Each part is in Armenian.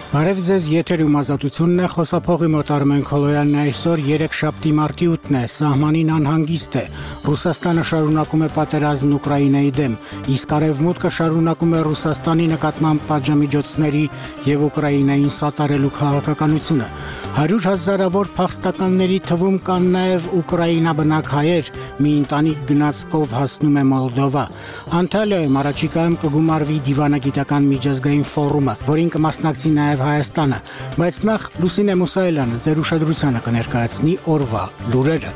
Բարև ձեզ, եթերում ազատությունն է, խոսափողի մոտ Արմեն Քոլոյանն է, այսօր 3-շաբթի մարտի 8-ն է, սահմանին անհանգիստ է, Ռուսաստանը շարունակում է պատերազմն Ուկրաինայի դեմ, իսկ Արևմուտքը շարունակում է Ռուսաստանի նկատմամբ պատժամիջոցների և Ուկրաինային սատարելու քաղաքականությունը, 100,000-ավոր փախստականների թվում կան նաև ուկրաինաբնակ հայեր, մի ընտանիք գնացքով հասնում է Մոլդովա, Անտալիայում առաջիկայում կգումարվի դիվանագիտական միջազգային ֆորումը, որին կմասնակցի նաև Հայաստանը, բայց նախ Լուսինե Մուսայելյանը ձեր ուշադրությանը կներկայացնի օրվա լուրերը։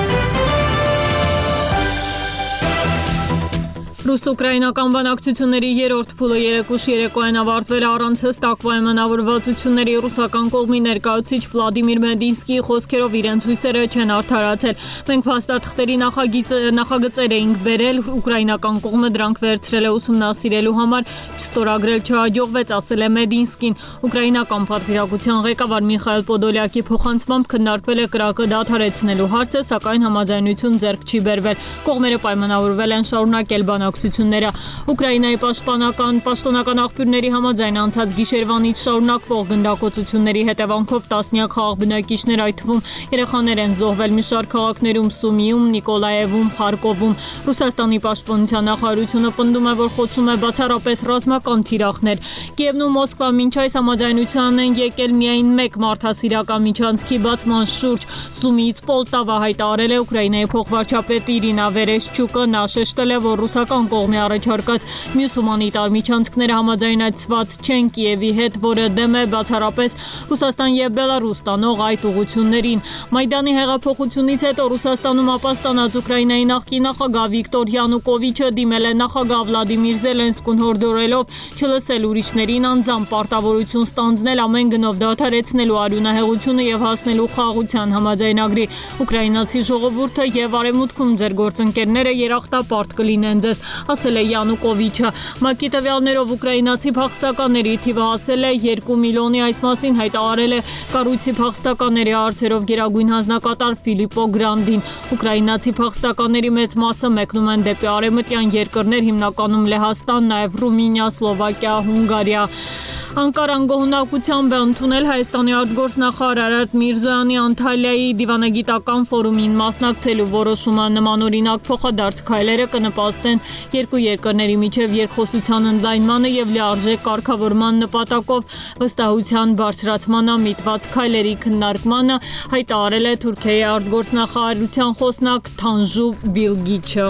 Ռուս-ուկրաինական բանակցությունների երրորդ փուլը երեկուշ երեկոյան ավարտվել առանց հստակ պայմանավորվածությունների ռուսական կողմի ներկայացուցիչ Վլադիմիր Մեդինսկիի խոսքերով իրենց հույսերը չեն արդարացել։ Մենք փաստաթղթերի նախագծեր էինք բերել, ուկրաինական կողմը դրանք վերցրել է ուսումնասիրելու համար, չստորագրել չհաջողվեց, ասել է Մեդինսկին։ Ուկրաինական պատվիրակության ղեկավար Միխայել Պոդոլյակի փոխանցմամբ քննարկվել է կրակը դադարեցնելու հարցը, սակայն համաձայնություն ձեռք չի բերվել։ Կողմերը պայմանավորվել են շարունակել բանակցությունները։ Ուկրաինայի պաշտոնական աղբյուրների համաձայն անցած գիշերվանից շարունակվող գնդակոծությունների հետևանքով տասնյակ խաղաղ բնակիչներ, այդ թվում երեխաներ են զոհվել մի շարք քաղաքներում՝ Սումիում, Նիկոլաևում, Խարկովում։ Ռուսաստանի պաշտպանության նախարարությունը պնդում է, որ խոցում է բացառապես ռազմական թիրախներ։ Կիևն ու Մոսկվան մինչ այս համաձայնության են եկել միայն մեկ մարդասիրական միջանցքի բացման շուրջ։ Սումիից Պոլտավա հայտարարել է Ուկրաինայի փոխվարչապետ Իրինա Վերեշչուկը, նա շեշտել է, որ ռուսական կողմի առաջարկած մյուս հումանիտար միջանցքները համաձայնեցված չեն Կիևի հետ, որը դեմ է բացառապես Ռուսաստան և Բելարուս տանող այդ ուղղություններին։ Մայդանի հեղափոխությունից հետո Ռուսաստանում ապաստանած Ուկրաինայի նախկին նախագահ Վիկտոր Յանուկովիչը դիմել է նախագահ Վլադիմիր Զելենսկուն հորդորելով չլսել ուրիշներին, անձամբ պարտավորություն ստանձնել ամեն գնով դադարեցնելու արյունահեղությունը և հասնելու խաղաղության համաձայնագրի։ Ուկրաինացի ժողովուրդը և Արևմուտքում ձեր գործընկերները երախտապարտ կլինեն ձեզ, ասել է Յանուկովիչը։ ՄԱԿ-ի տվյալներով ուկրաինացի փախստականների թիվը հասել է 2 միլիոնի, այս մասին հայտարարել է կառույցի փախստականների հարցերով գերագույն հանձնակատար Ֆիլիպպո Գրանդին։ Ուկրաինացի փախստականների մեծ մասը մեկնում են դեպի արևմտյան երկրներ, հիմնականում Լեհաստան, նաև Ռումինիա, Սլովակիա, Հունգարիա։ Անկարան գոհունակությամբ է ընդունել Հայաստանի արտգործնախարար Արարատ Միրզոյանի Անտալիայի դիվանագիտական ֆորումին մասնակցելու որոշումը։ Նմանօրինակ փոխադարձ քայլերը կնպաստեն երկու երկրների միջև երկխոսության ընդլայնմանը և լիարժեք կարգավորման նպատակով վստահության բարձրացմանը միտված քայլերի քննարկմանը, հայտարարել է Թուրքիայի արտգործնախարարության խոսնակ Թանժու Բիլգիչը։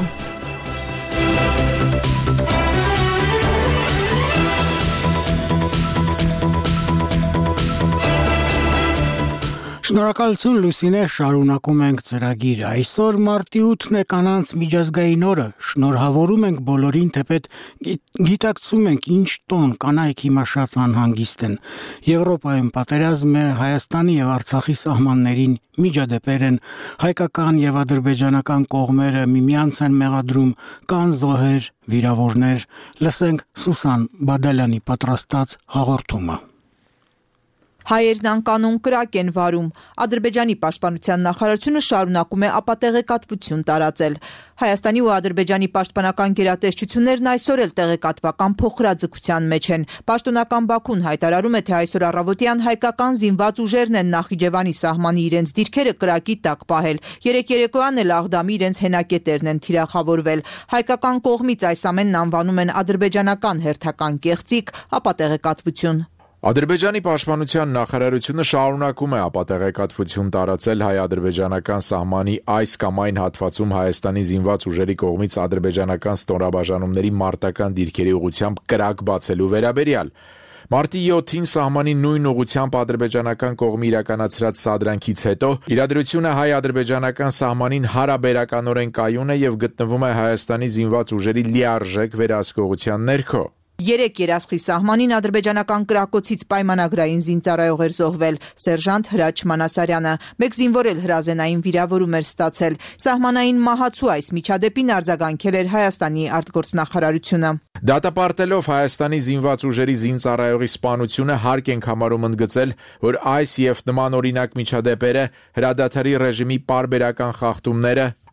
Շնորհակալություն Լուսինե, շարունակում ենք ծրագիրը։ Այսօր մարտի 8-ն է կանանց միջազգային օրը։ Շնորհավորում ենք բոլորին, թեպետ գիտակցում ենք ինչ տոն կանայք հիմա շատ անհանգիստ են։ Եվրոպայում պատերազմ է, Հայաստանի և Արցախի սահմաններին միջադեպեր են, հայկական և ադրբեջանական կողմերը միմյանց են մեղադրում, կան զոհեր, վիրավորներ։ Լսենք Սուսան Բադալյանի պատրաստած հաղորդումը։ Հայերն անկանոն կրակ են վարում։ Ադրբեջանի պաշտպանության նախարարությունը շարունակում է ապատեղեկատվություն տարածել։ Հայաստանի ու Ադրբեջանի պաշտպանական գերատեսչություններն այսօր էլ տեղեկատվական փոխհրաձգության մեջ են։ Պաշտոնական Բաքուն հայտարարում է, թե այսօր առավոտյան հայկական զինված ուժերն են Նախիջևանի սահմանի իրենց դիրքերը կրակի տակ պահել։ Երեկ երեկոյան էլ Աղդամի իրենց հենակետերն են թիրախավորվել։ Հայկական կողմից այս ամենն անվանում են ադրբեջանական հերթական կեղծիք, ապատեղեկատվություն։ Ադրբեջանի պաշտպանության նախարարությունը շարունակում է ապատեղեկատվություն տարածել հայ-ադրբեջանական սահմանի այս կամ այն հատվածում Հայաստանի զինված ուժերի կողմից ադրբեջանական ստորաբաժանումների մարտական դիրքերի ուղղությամբ կրակ բացելու վերաբերյալ։ Մարտի 7-ին սահմանի նույն ուղղությամբ ադրբեջանական կողմի իրականացրած սադրանքից հետո իրադրությունը հայ-ադրբեջանական սահմանին հարաբերականորեն կայուն է և գտնվում է Հայաստանի զինված ուժերի լիարժեք վերահսկողության ներքո։ Երեկ Երասխի սահմանին ադրբեջանական կրակոցից պայմանագրային զինծառայող էր զոհվել սերժանտ Հրաչ Մանասարյանը, մեկ զինվոր էլ հրազենային վիրավորում էր ստացել։ Սահմանային մահացու այս միջադեպին արձագանքել էր Հայաստանի արտգործնախարարությունը։ Դատապարտելով Հայաստանի զինված ուժերի զինծառայողի սպանությունը հարկ ենք համարում ընդգծել, որ այս և նմանօրինակ միջադեպերը հրադադարի ռեժիմի պարբերական խախտումները,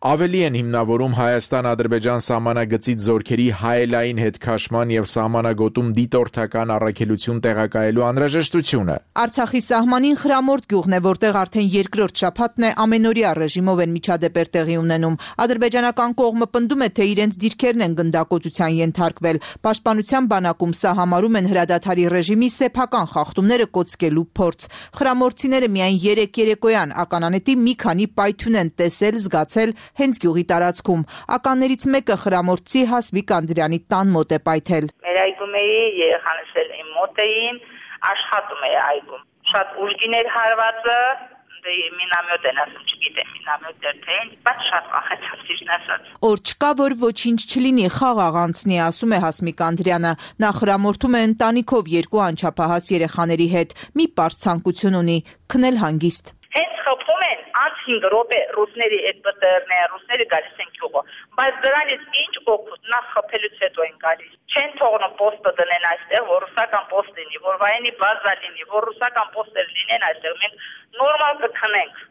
Ավելի են հիմնավորում Հայաստան-Ադրբեջան սահմանագծից զորքերի հայելային հետքաշման եւ սահմանագոտում դիտորդական առաքելություն տեղակայելու անհրաժեշտությունը։ Արցախի սահմանին Խրամորդ գյուղն է, որտեղ արդեն երկրորդ շաբաթն է ամենօրյա ռեժիմով են միջադեպեր տեղի ունենում։ Ադրբեջանական կողմը պնդում է, թե իրենց դիրքերն են գնդակոծության ենթարկվել։ Պաշտպանության բանակում սա համարում են հրադադարի ռեժիմի սեփական խախտումները կոծկելու փորձ։ Խրամորդցիները միայն 3 երեկոյան ականանետի մի քանի պայթյուն են տեսել, զգացել հենց գյուղի տարածքում։ Ականներից մեկը խրամորդցի Հասմիկ Անդրյանի տան մոտ է պայթել։ Մեր այգում էի, երեխաներս էլ իմ մոտ էին, աշխատում էի այգում։ Շատ ուժգին էր հարվածը, մինամյոտ են ասում, չգիտեմ, մինամյոտ էր թե, բայց շատ վախեցա, ճիշտ ասած։ Օր չկա, որ ոչինչ չլինի, խաղաղ անցնի, ասում է Հասմիկ Անդրյանը։ Նա խրամորդում է ընտանիքով 2 անչափահաս երեխաների հետ։ Մի պարզ ցանկություն ունի՝ քնել հանգիստ։ Հենց խփում են անց 5 րոպե ռուսների այդ բտերներ, ռուսները գալիս են գյուղը, բայց դրանից ինչ օգուտ, նախ խփելուց հետո են գալիս։ Չեն թողնում պոստը դնեն այստեղ, որ ռուսական պոստ լինի, որ վայնի բազա լինի, որ ռուսական պոստեր լինեն այստեղ, մենք նորմալ կքնենք։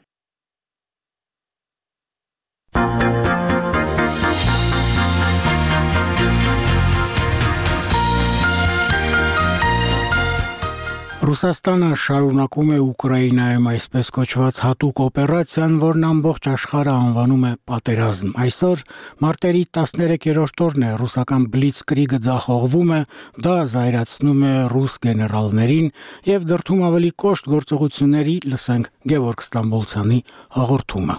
Ռուսաստանը շարունակում է Ուկրաինայում այսպես կոչված հատուկ օպերացիան, որն ամբողջ աշխարհը անվանում է պատերազմ։ Այսօր մարտերի 13-րդ օրն է, ռուսական բլիցկրիգը ձախողվում է, դա զայրացնում է ռուս գեներալներին եւ դրդում ավելի կոշտ գործողությունների, լսենք Գևորգ Ստամբոլցյանի հաղորդումը։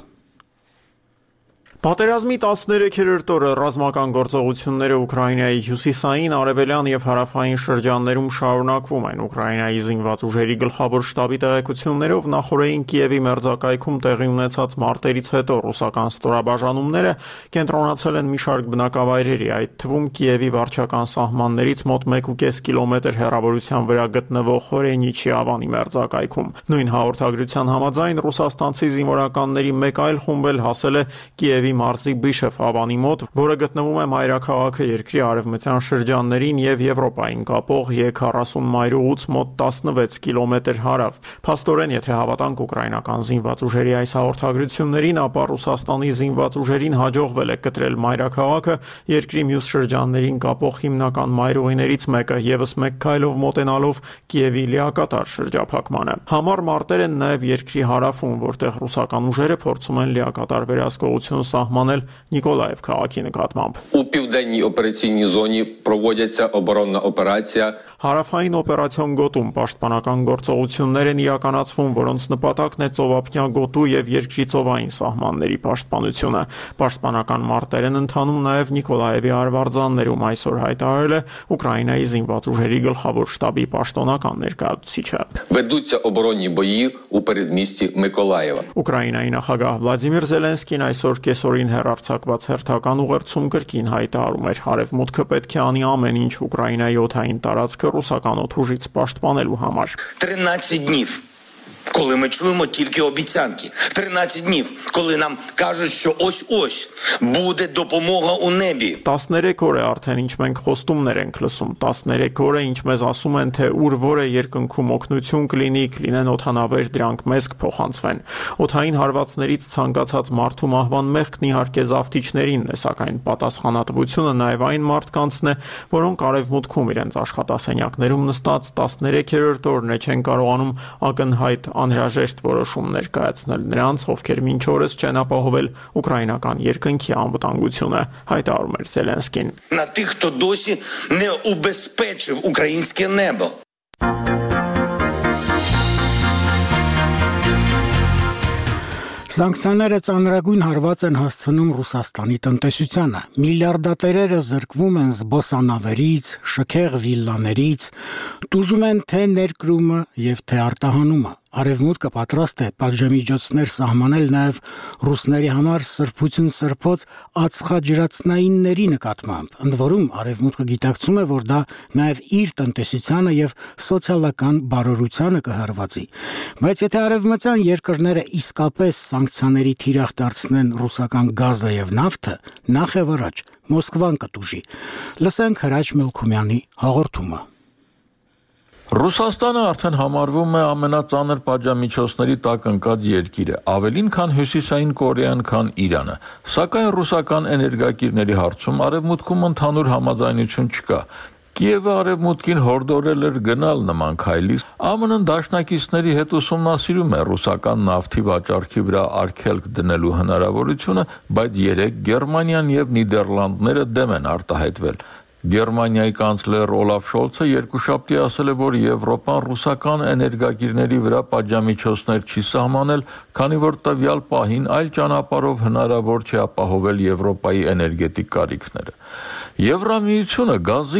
Պատերազմի 13-րդ օրը ռազմական գործողությունները Ուկրաինայի հյուսիսային, արևելյան եւ հարավային շրջաններում շարունակվում են։ Ուկրաինայի զինված ուժերի գլխավոր շտաբի տեղեկություններով նախորդին Կիևի մերձակայքում տեղի ունեցած մարտերից հետո ռուսական ստորաբաժանումները կենտրոնացել են մի շարք բնակավայրերի, այդ թվում Կիևի վարչական սահմաններից մոտ 1.5 կիլոմետր հեռավորության վրա գտնվող Հորենիչի ավանի մերձակայքում։ Նույն հաղորդագրության համաձայն ռուսաստանցի զինվորականների մեկ այլ խումբ էլ հասել է Կիևի մարզի Բիշև ավանի մոտ, որը գտնվում է մայրաքաղաքը երկրի արևմտյան շրջաններին եւ Եվրոպային կապող E40 մայրուղուց մոտ 16 կիլոմետր հարավ։ Փաստորեն, եթե հավատանք ուկրաինական զինված ուժերի այս հաղորդագրություններին, ապա Ռուսաստանի զինված ուժերին հաջողվել է կտրել մայրաքաղաքը երկրի մյուս շրջաններին կապող հիմնական մայրուղիներից մեկը, եւս մեկ քայլով մոտենալով Կիևի լիակատար շրջափակմանը։ Համառ մարտեր են նաեւ երկրի հարավում, որտեղ ռուսական ուժերը փորձում են լիակատար վերահսկողություն սահմանել Նիկոլաև քաղաքի նկատմամբ։ У південній операційній зоні проводиться оборонна операція. Հարավային օպերացիոն գոտում պաշտպանական գործողություններ են իրականացվում, որոնց նպատակն է ծովափնյա գոտու եւ երկրի ծովային սահմանների պաշտպանությունը։ Պաշտպանական մարտեր են ընթանում նաեւ Նիկոլաևի արվարձաններում, այսօր հայտարարել է Ուկրաինայի զինված ուժերի գլխավոր շտաբի պաշտոնական ներկայացուցիչը։ Ведуться оборонні бої у передмісті Миколаєва. Ուկրաինայի նախագահ Վլադիմիր Զելենսկին այսօր կեսօրին հեռարձակված հերթական ուղերձում կրկին հայտարարում էր, հարևմուտքը պետք է անի ամեն ինչ Ուկրաինայի օդային տարածքը ռուսական օդուժից պաշտպանելու համար։ 13 днів, коли ми чуємо тільки обіцянки. 13 днів, коли нам кажуть, що ось-ось буде допомога у небі. 13 օր է արդեն ինչ մենք խոստումներ ենք լսում, 13 օր է ինչ մեզ ասում են, թե ուր որը երկնքում օգնություն կլինի, կլինեն օդանավեր, դրանք մեզ կփոխանցվեն։ Օդային հարվածներից ցանկացած մարդու մահվան մեղքն իհարկե զավթիչներինն է, սակայն պատասխանատվությունը նաև այն մարդկանցն է, որոնք արևմուտքում իրենց աշխատասենյակներում նստած 13-րդ օրն է չեն կարողանում ակնհայտ անհրաժեշտ որոշումներ կայացնել նրանց, ովքեր մինչ օրս չեն ապահովել ուկրաինական երկնքի անվտանգությունը, հայտարարում էր Զելենսկին։ На тих, хто досі не убезпечив українське небо. Սանկցիաները ծանրագույն հարված են հասցնում Ռուսաստանի տնտեսությանը։ Միլիարդատերերը զրկվում են զբոսանավերից, շքեղ վիլլաներից, տուժում են թե ներկրումը եւ թե արտահանումը։ Արևմուտքը պատրաստ է պատժամիջոցներ սահմանել նաև ռուսների համար սրբություն սրբոց ածխաջրածնայինների նկատմամբ։ Ընդ որում Արևմուտքը գիտակցում է, որ դա նաև իր տնտեսությանը եւ սոցիալական բարօրությանը կհարվածի։ Բայց եթե արևմտյան երկրները իսկապես սանկցիաների թիրախ դարձնեն ռուսական գազը եւ նավթը, նախ եւ առաջ Մոսկվան կտուժի։ Լսենք Հրաչ Մելքումյանի հաղորդումը։ Ռուսաստանը արդեն համարվում է ամենածանր պատժամիջոցների տակ ընկած երկիրը, ավելին քան Հյուսիսային Կորեան, քան Իրանը։ Սակայն ռուսական էներգակիրների հարցում Արևմուտքում ընդհանուր համաձայնություն չկա։ Կիևը Արևմուտքին հորդորել էր գնալ նման քայլի։ ԱՄՆ-ն դաշնակիցների հետ ուսումնասիրում է ռուսական նավթի վաճառքի վրա արգելք դնելու հնարավորությունը, բայց երեկ Գերմանիան եւ Նիդերլանդները դեմ են արտահայտվել։ Գերմանիայի կանցլեր Օլաֆ Շոլցը երկուշաբթի ասել է, որ Եվրոպան ռուսական էներգակիրների վրա պատժամիջոցներ չի սահմանել, քանի որ տվյալ պահին այլ ճանապարհով հնարավոր չէ ապահովել Եվրոպայի էներգետիկ կարիքները։ Եվրամիությունը գազի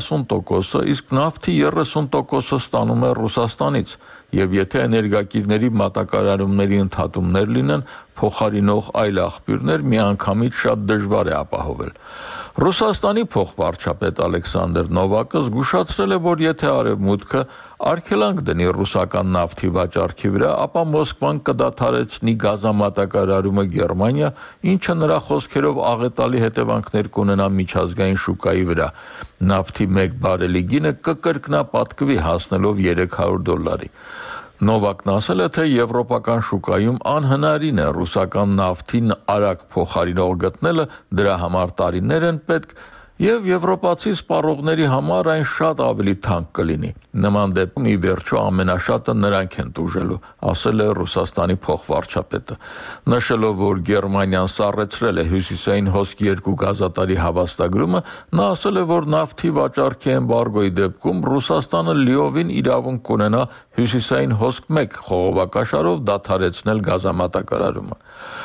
40%, իսկ նավթի 30%-ը ստանում է Ռուսաստանից, եւ եթե էներգակիրների մատակարարումների ընդհատումներ լինեն, փոխարինող այլ աղբյուրներ միանգամից շատ դժվար է ապահովել։ Ռուսաստանի փոխվարչապետ Ալեքսանդր Նովակը զգուշացրել է, որ եթե Արևմուտքը արգելանք դնի ռուսական նավթի վաճառքի վրա, ապա Մոսկվան կդադարեցնի գազամատակարարումը Գերմանիա, ինչը նրա խոսքերով աղետալի հետևանքներ կունենա միջազգային շուկայի վրա։ Նավթի 1 բարելի գինը կկրկնապատկվի հասնելով $300։ Նովակն ասել է, թե եվրոպական շուկայում անհնարին է ռուսական նավթին արագ փոխարինող գտնելը, դրա համար տարիներ են պետք, եւ եվրոպացի սպառողների համար այն շատ ավելի թանկ կլինի։ Նման դեպքում ի վերջո ամենաշատը նրանք են տուժելու, ասել է Ռուսաստանի փոխվարչապետը, նշելով, որ Գերմանիան սառեցրել է Հյուսիսային հոսք 2 գազատարի հավաստագրումը, նա ասել է, որ նավթի վաճառքի էմբարգոյի դեպքում Ռուսաստանը լիովին իրավունք կունենա Հյուսիսային հոսք 1 խողովակաշարով դադարեցնել գազամատակարարումը։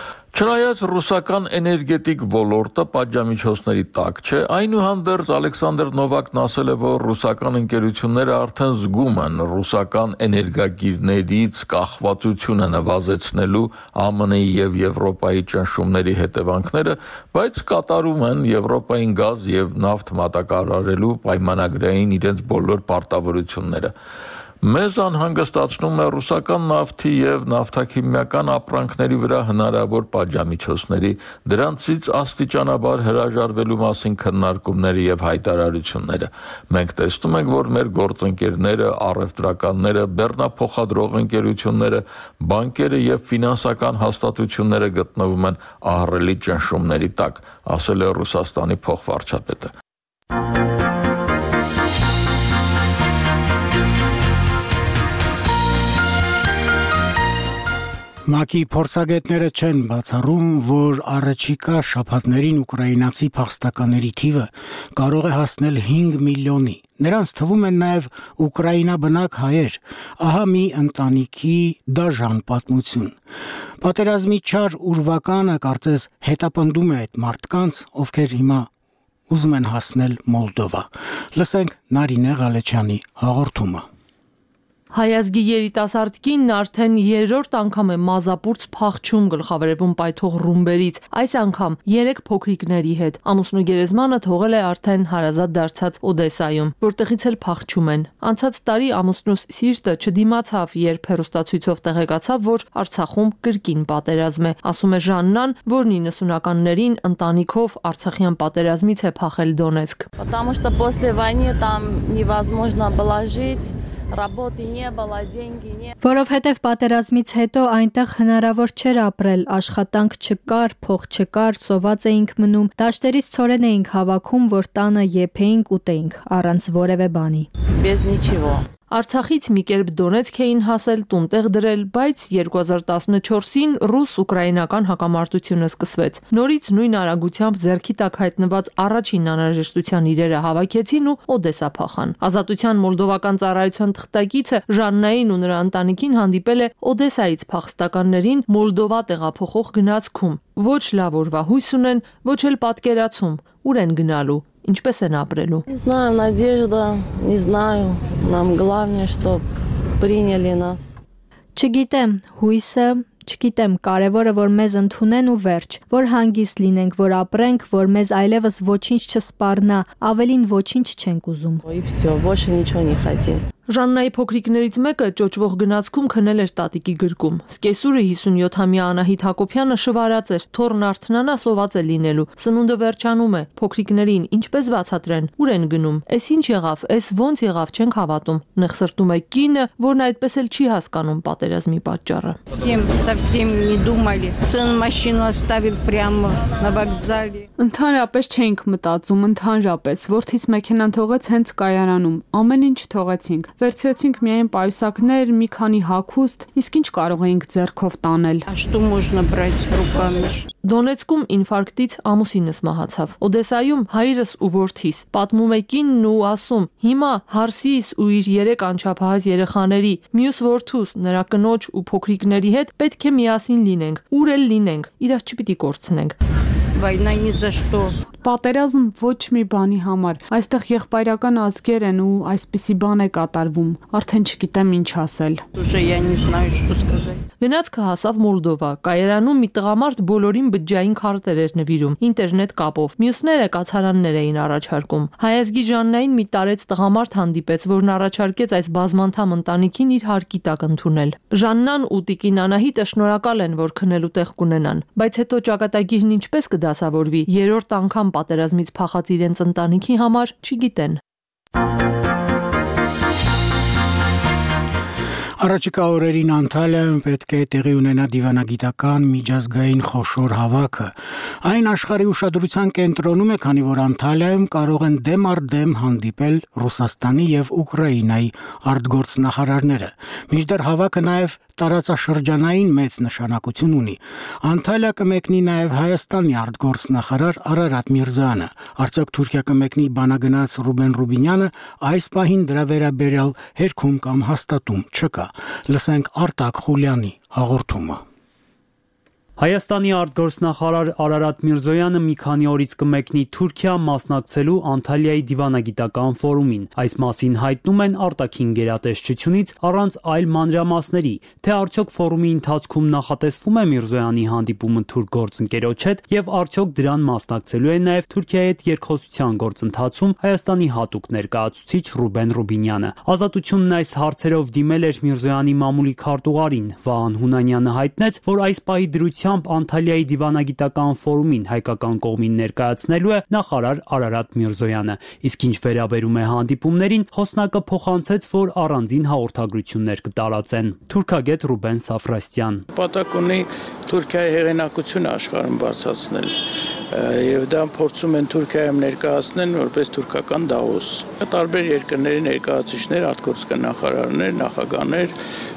Չնայած ռուսական էներգետիկ ոլորտը պատժամիջոցների տակ չէ, այնուհանդերձ Ալեքսանդր Նովակն ասել է, որ ռուսական ընկերությունները արդեն զգում են ռուսական էներգակիրներից կախվածությունը նվազեցնելու ԱՄՆ-ի եւ Եվրոպայի ճնշումների հետևանքները, բայց կատարում են Եվրոպային գազ եւ նավթ մատակարարելու պայմանագրային իրենց բոլոր պարտավորությունները։ Մեզ անհանգստացնում է ռուսական նավթի եւ նավթաքիմիական ապրանքների վրա հնարավոր պատժամիջոցների, դրանցից աստիճանաբար հրաժարվելու մասին քննարկումները եւ հայտարարությունները։ Մենք տեսնում ենք, որ մեր գործընկերները, առևտրականները, բեռնափոխադրող ընկերությունները, բանկերը եւ ֆինանսական հաստատությունները գտնվում են ահռելի ճնշումների տակ, ասել է Ռուսաստանի փոխվարչապետը։ ՄԱԿ-ի փորձագետները չեն բացառում, որ առաջիկա շաբաթներին ուկրաինացի փախստականների թիվը կարող է հասնել 5 միլիոնի։ Նրանց թվում են նաև ուկրաինաբնակ հայեր։ Ահա մի ընտանիքի դաժան պատմություն։ Պատերազմի չար ուրվականը կարծես հետապնդում է այդ մարդկանց, ովքեր հիմա ուզում են հասնել Մոլդովա։ Լսենք Նարինե Ղալեչյանի հաղորդումը։ Հայազգի երիտասարդ կինն արդեն երրորդ անգամ է մազապուրց փախչում գլխավերևում պայթող ռումբերից, այս անգամ 3 փոքրիկների հետ։ Ամուսնու գերեզմանը թողել է արդեն հարազատ դարձած Օդեսայում, որտեղից էլ փախչում են։ Անցած տարի ամուսնուս սիրտը չդիմացավ, երբ հեռուստացույցով տեղեկացավ, որ Արցախում կրկին պատերազմ է, ասում է Ժաննան, որն 90-ականներին ընտանիքով Արցախյան պատերազմից է փախել Դոնեցկ։ Потому что после войны там невозможно было жить. Работы не было, деньги не. Որովհետև պատերազմից հետո այնտեղ հնարավոր չէր ապրել, աշխատանք չկար, փող չկար, սոված էինք մնում, դաշտերից ցորեն էինք հավաքում, որ տանը եփեինք, ուտեինք, առանց որևէ բանի։ Без ничего. Արցախից մի կերպ Դոնեցկ էին հասել, տունտեղ դրել, բայց 2014-ին ռուս-ուկրաինական հակամարտությունը սկսվեց։ Նորից նույն արագությամբ ձեռքի տակ հայտնված առաջին անհրաժեշտության իրերը հավաքեցին ու Օդեսա փախան։ Ազատության մոլդովական ծառայության թղթակիցը Ժաննային ու նրա ընտանիքին հանդիպել է Օդեսայից փախստականներին Մոլդովա տեղափոխող գնացքում։ Ոչ լավ օրվա հույս ունեն, ոչ էլ պատկերացում, ուր են գնալու։ Ինչպես են ապրելու։ Не знаю, надежда, не знаю. Нам главное, что приняли нас. Չգիտեմ, հույսը, չգիտեմ, կարևորը որ մեզ ընդունեն ու վերջ, որ հանգիստ լինենք, որ ապրենք, որ մեզ այլևս ոչինչ չսպառնա, ավելին ոչինչ չենք ուզում։ И все, больше ничего не хотим. Ժաննայի փոքրիկներից մեկը ճոճվող գնացքում քնել էր տատիկի գրկում։ Սկեսուրը 57-ամյա Անահիտ Հակոբյանը շվարած էր, թոռն արթնանա սոված է լինելու։ Սնունդը վերջանում է, փոքրիկներին ինչպես բացատրեն, ուր են գնում։ Էս ինչ եղավ, էս ոնց եղավ, չենք հավատում։ Նեղսրտում է կինը, որն այդպես էլ չի հասկանում պատերազմի պատճառը։ Совсем не думали. Сын машину оставил прямо на вокзале. Ընդհանրապես չէինք մտածում, ընդհանրապես, որդիս մեքենան թողեց հենց կայարանում։ Ամեն ինչ թողեցինք։ Վերցրեցինք միայն պայուսակներ, մի քանի հագուստ, իսկ ինչ կարող էինք ձեռքով տանել։ Что можно брать руками? Դոնեցկում ինֆարկտից ամուսինս մահացավ։ Օդեսայում հայրս ու որդիս։ Պատմում է կինն ու ասում. հիմա հարսիս ու իր 3 անչափահաս երեխաների, մյուս որդուս, նրա կնոջ ու փոքրիկների հետ պետք է միասին լինենք, ուր էլ լինենք, իրաց չպիտի կորցնենք։ Война ни за что. Պատերազմ ոչ մի բանի համար։ Այստեղ եղբայրական ազգեր են ու այսպիսի բան է կատարվում։ Արդեն չգիտեմ ինչ ասել։ Уже я не знаю, что сказать. Գնացքը հասավ Մոլդովա։ Կայարանում մի տղամարդ բոլորին բջջային քարտեր էր նվիրում, ինտերնետ կապով։ Մյուսները կացարաններ էին առաջարկում։ Հայազգի Ժաննային մի տարեց տղամարդ հանդիպեց, որն առաջարկեց այս բազմանդամ ընտանիքին իր հարկի տակ ընդունել։ Ժաննան ու տիկին Անահիտը շնորհակալ են, որ քնելու տեղ կունենան, բայց հետո ճակատագիրն ինչպես կդասավորվի, երրորդ անգամ պատերազմից փախած իրենց ընտանիքի համար չգիտեն։ Առաջիկա օրերին Անտալիայում պետք է տեղի ունենա դիվանագիտական միջազգային խոշոր հավաքը։ Այն աշխարհի ուշադրության կենտրոնում է, քանի որ Անտալիայում կարող են դեմ առ դեմ հանդիպել Ռուսաստանի եւ Ուկրաինայի արտգործնախարարները։ Մինչդեռ հավաքը նաեւ տարածաշրջանային մեծ նշանակություն ունի։ Անտալիա կմեկնի նաեւ Հայաստանի արտգործնախարար Արարատ Միրզոյանը։ Արդյոք Թուրքիա կմեկնի բանագնաց Ռուբեն Ռուբինյանը, այս պահին դրա վերաբերյալ հերքում կամ հաստատում չկա։ Լսենք Արտակ Խուլյանի հաղորդումը։ Հայաստանի արտգործնախարար Արարատ Միրզոյանը մի քանի օրից կմեկնի Թուրքիա մասնակցելու Անտալիայի դիվանագիտական ֆորումին։ Այս մասին հայտնում են արտաքին գերատեսչությունից առանց այլ մանրամասների, թե արդյոք ֆորումի ընթացքում նախատեսվում է Միրզոյանի հանդիպումը թուրք գործընկերոջ հետ եւ արդյոք դրան մասնակցելու է նաեւ Թուրքիայի հետ երկխոսության գործընթացում Հայաստանի հատուկ ներկայացուցիչ Ռուբեն Ռուբինյանը։ Ազատությունն այս հարցերով դիմել էր Միրզոյանի մամուլի քարտուղարին։ Վահան Հունանյանը հայտնեց, որ այս պահի դրությամբ Անտալիայի դիվանագիտական ֆորումին հայկական կողմին ներկայացնելու է նախարար Արարատ Միրզոյանը, իսկ ինչ վերաբերում է հանդիպումներին, խոսնակը փոխանցեց, որ առանձին հաղորդագրություններ կտարածեն։ Թուրքագետ Ռուբեն Սաֆրաստյան. Պատակ ունի Թուրքիայի հեղինակությունը աշխարհում բարձրացնել եւ դա փորձում են Թուրքիայում ներկայացնել որպես թուրքական Դավոս։ Տարբեր երկրների ներկայացուցիչներ, արտգործնախարարներ, նախագահներ, նախագահներ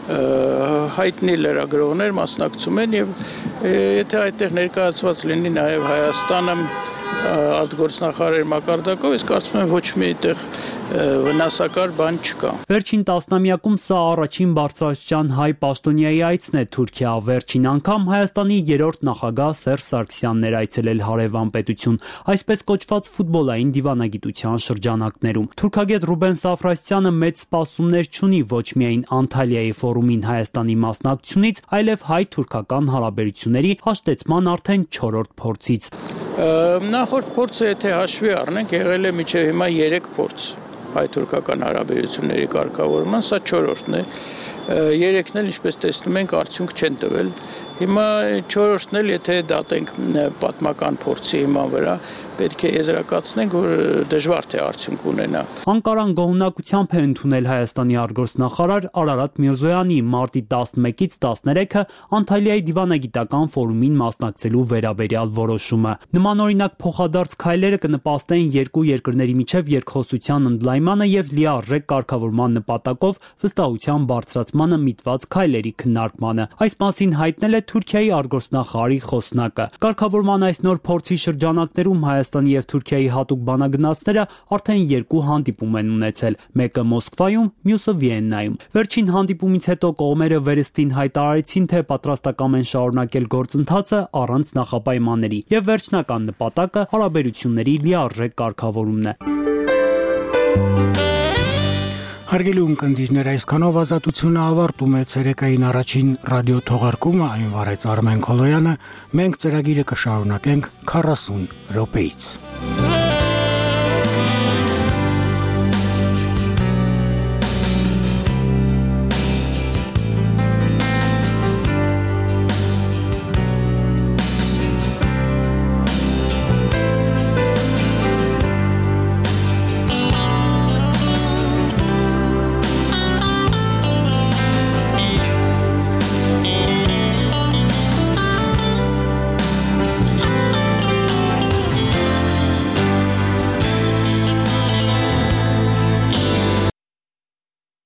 հայտնի լրագրողներ մասնակցում են եւ եթե այդտեղ ներկայացված լինի նաեւ Հայաստանը արտգործնախարար մակարդակով, ես կարծում եմ ոչ մի այդտեղ վնասակար բան չկա։ Վերջին տասնամյակում սա առաջին բարձրաստիճան հայ պաշտոնյայի այցն է Թուրքիա, վերջին անգամ Հայաստանի երրորդ նախագահ Սերժ Սարգսյանն էր այցելել հարևան պետություն, այսպես կոչված ֆուտբոլային դիվանագիտության շրջանակներում։ Թուրքագետ Ռուբեն Սաֆրաստյանը մեծ սպասումներ չունի ոչ միայն Անտալիայի ֆորումին Հայաստանի մասնակցությունից, այլև հայ-թուրքական հարաբերությունների հաշտեցման արդեն 4-րդ փորձից։ Նախորդ փորձը, եթե հաշվի առնենք, եղել է մինչև հիմա 3 փորձ հայ-թուրքական հարաբերությունների կարգավորման, սա 4-րդն է։ 3-ն էլ, ինչպես տեսնում ենք, արդյունք չեն տվել։ Հիմա 4-րդն էլ, եթե դատենք պատմական փորձի հիման վրա, պետք է եզրակացնենք, որ դժվար թե արդյունք ունենա։ Անկարան գոհունակությամբ է ընդունել Հայաստանի արտգործնախարար Արարատ Միրզոյանի մարտի 11-ից 13-ը Անտալիայի դիվանագիտական ֆորումին մասնակցելու վերաբերյալ որոշումը։ Նմանօրինակ փոխադարձ քայլերը կնպաստեն երկու երկրների միջև երկխոսության ընդլայնմանը եւ լիարժեք կարգավորման նպատակով վստահության բարձրացմանը միտված քայլերի քննարկմանը։ Այս մասին հայտնել է Թուրքիայի արտգործնախարարի խոսնակը։ Կարգավորման այս նոր փորձի շրջանակներում Հայաստանի եւ Թուրքիայի հատուկ բանագնացները արդեն 2 հանդիպում են ունեցել, մեկը Մոսկվայում, մյուսը Վիեննայում։ Վերջին հանդիպումից հետո կողմերը վերստին հայտարարեցին, թե պատրաստական են շարունակել գործընթացը առանց նախապայմանների, եւ վերջնական նպատակը հարաբերությունների լիարժեք կարգավորումն է։ Հարգելի ունկնդիրներ, այսքանով Ազատությունը ավարտում է ցերեկային առաջին ռադիո թողարկումը, այն վարեց Արմեն Քոլոյանը, մենք ծրագիրը կշարունակենք 40 րոպեից։